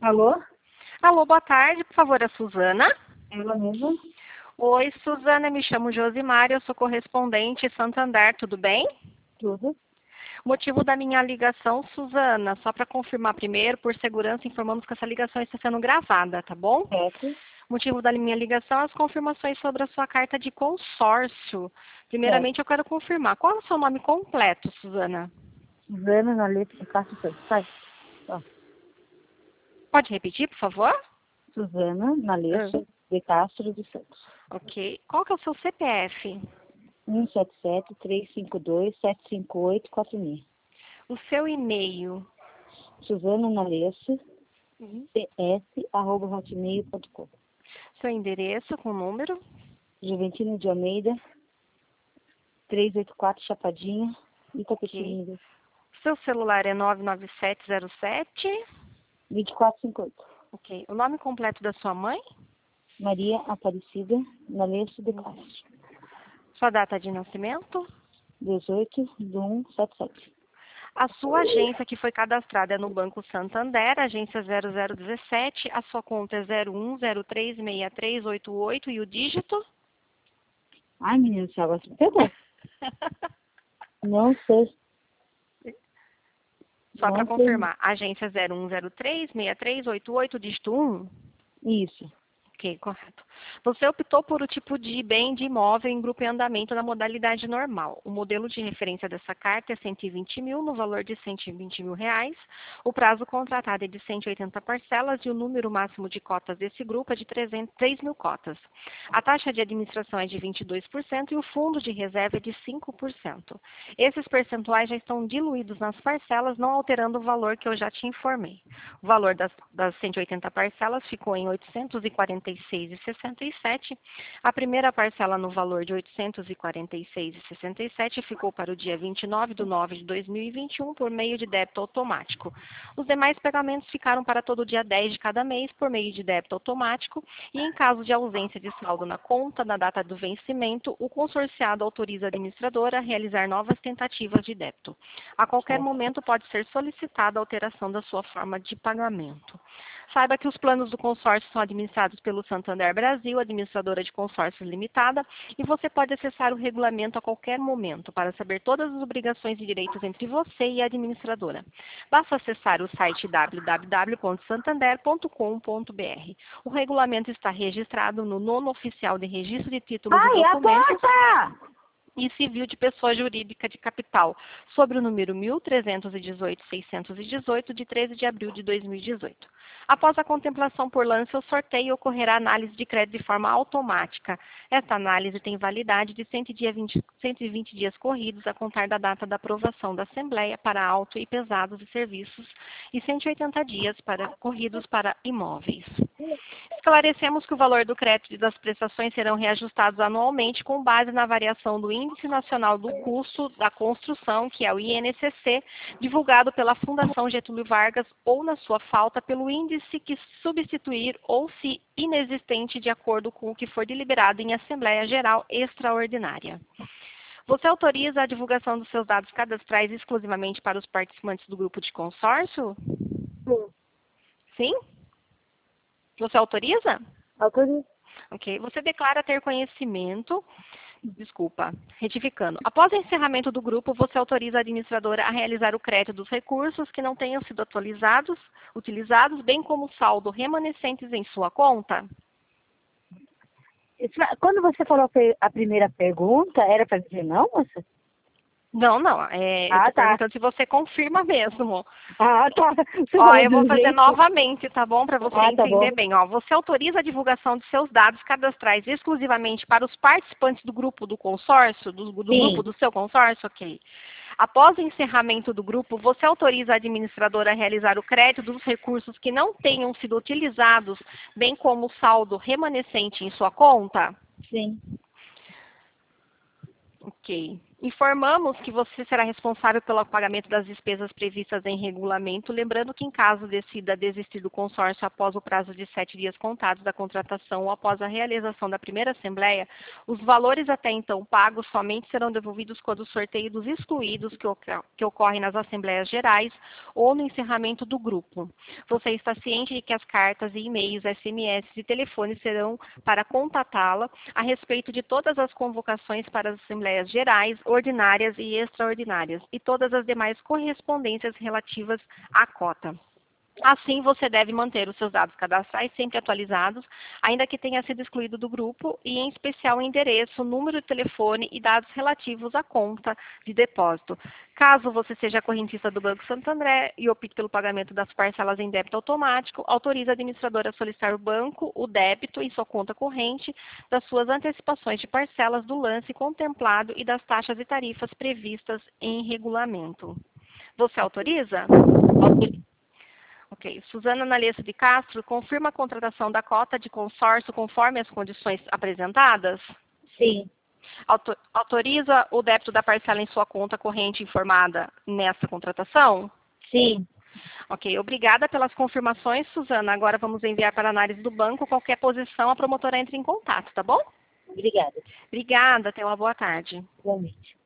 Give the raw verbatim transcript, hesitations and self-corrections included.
Alô? Alô, boa tarde, por favor, a Suzana. Ela mesma? Oi, Suzana, me chamo Josimar, eu sou correspondente Santander, tudo bem? Tudo. Motivo da minha ligação, Suzana, só para confirmar primeiro, por segurança, informamos que essa ligação está sendo gravada, tá bom? Certo. Motivo da minha ligação, as confirmações sobre a sua carta de consórcio. Primeiramente, eu quero confirmar, qual é o seu nome completo, Suzana? Suzana na letra de Castro Santos. Sai. Ó. Pode repetir, por favor? Suzana na letra Ah. de Castro de Santos. Ok. Qual que é o seu C P F? um sete sete, três cinco dois, sete cinco oito, quatro seis. O seu e-mail? Suzana Nalessa, Uhum. ps, arroba hotmail ponto com. Seu endereço com número? Juventino de Almeida, trezentos e oitenta e quatro, Chapadinha, Itapetininga. Ok. Seu celular é nove nove sete zero sete? vinte e quatro cinquenta e oito. Ok. O nome completo da sua mãe? Maria Aparecida Nalessa de Castro. Sua data de nascimento? dezoito de um setenta e sete. A sua agência que foi cadastrada é no Banco Santander, agência zero zero um sete. A sua conta é zero um zero três seis três oito oito e o dígito? Ai, menino, você agora me pegou. Não sei. Só para Não confirmar, agência zero um zero três seis três oito oito, dígito um? sei. Isso. Ok, correto. Você optou por o tipo de bem de imóvel em grupo em andamento na modalidade normal. O modelo de referência dessa carta é cento e vinte mil, no valor de cento e vinte mil reais. O prazo contratado é de cento e oitenta parcelas e o número máximo de cotas desse grupo é de trezentas, três mil cotas. A taxa de administração é de vinte e dois por cento e o fundo de reserva é de cinco por cento. Esses percentuais já estão diluídos nas parcelas, não alterando o valor que eu já te informei. O valor das, das cento e oitenta parcelas ficou em oitocentos e quarenta e seis reais e sessenta e sete. A primeira parcela no valor de oitocentos e quarenta e seis reais e sessenta e sete ficou para o dia vinte e nove de nove de dois mil e vinte e um por meio de débito automático. Os demais pagamentos ficaram para todo dia dez de cada mês por meio de débito automático e em caso de ausência de saldo na conta na data do vencimento, o consorciado autoriza a administradora a realizar novas tentativas de débito. A qualquer momento pode ser solicitada a alteração da sua forma de pagamento. Saiba que os planos do consórcio são administrados pelo Santander Brasil, administradora de consórcios limitada, e você pode acessar o regulamento a qualquer momento para saber todas as obrigações e direitos entre você e a administradora. Basta acessar o site w w w ponto santander ponto com ponto b r. O regulamento está registrado no nono oficial de registro de títulos Ai, e a documentos porta! e civil de pessoa jurídica de capital, sobre o número mil trezentos e dezoito, seiscentos e dezoito, de treze de abril de dois mil e dezoito. Após a contemplação por lance ou sorteio, ocorrerá análise de crédito de forma automática. Esta análise tem validade de cento e vinte dias corridos a contar da data da aprovação da Assembleia para auto e pesados e serviços e cento e oitenta dias para, corridos para imóveis. Esclarecemos que o valor do crédito e das prestações serão reajustados anualmente com base na variação do Índice Nacional do Custo da Construção, que é o I N C C, divulgado pela Fundação Getúlio Vargas ou, na sua falta, pelo índice que substituir ou se inexistente de acordo com o que for deliberado em Assembleia Geral Extraordinária. Você autoriza a divulgação dos seus dados cadastrais exclusivamente para os participantes do grupo de consórcio? Sim. Sim? Você autoriza? Autoriza. Ok. Você declara ter conhecimento, desculpa, retificando. Após o encerramento do grupo, você autoriza a administradora a realizar o crédito dos recursos que não tenham sido atualizados, utilizados, bem como o saldo remanescentes em sua conta? Quando você falou a primeira pergunta, era para dizer não, moça? Não, não. É, eu Ah, estou tá. perguntando se você confirma mesmo. Ah, tá. Você Ó, falou eu de vou um fazer jeito. novamente, tá bom? Para você Ah, tá bom. entender bem. Ó, você autoriza a divulgação de seus dados cadastrais exclusivamente para os participantes do grupo do consórcio, do, do Sim. grupo do seu consórcio? Ok. Após o encerramento do grupo, você autoriza a administradora a realizar o crédito dos recursos que não tenham sido utilizados, bem como o saldo remanescente em sua conta? Sim. Ok. Informamos que você será responsável pelo pagamento das despesas previstas em regulamento, lembrando que em caso decida desistir do consórcio após o prazo de sete dias contados da contratação ou após a realização da primeira assembleia, os valores até então pagos somente serão devolvidos quando o sorteio dos excluídos que, ocor que ocorre nas assembleias gerais ou no encerramento do grupo. Você está ciente de que as cartas e e-mails, S M S e telefones serão para contatá-la a respeito de todas as convocações para as assembleias gerais, ordinárias e extraordinárias, e todas as demais correspondências relativas à cota. Assim, você deve manter os seus dados cadastrais sempre atualizados, ainda que tenha sido excluído do grupo, e em especial o endereço, número de telefone e dados relativos à conta de depósito. Caso você seja correntista do Banco Santo André e opte pelo pagamento das parcelas em débito automático, autorize a administradora a solicitar ao banco o débito em sua conta corrente das suas antecipações de parcelas do lance contemplado e das taxas e tarifas previstas em regulamento. Você autoriza? Autorizo. Ok. Suzana Nalesso de Castro, confirma a contratação da cota de consórcio conforme as condições apresentadas? Sim. Auto autoriza o débito da parcela em sua conta corrente informada nessa contratação? Sim. Ok. Obrigada pelas confirmações, Suzana. Agora vamos enviar para a análise do banco. Qualquer posição, a promotora entra em contato, tá bom? Obrigada. Obrigada. Tenha uma boa tarde. Igualmente.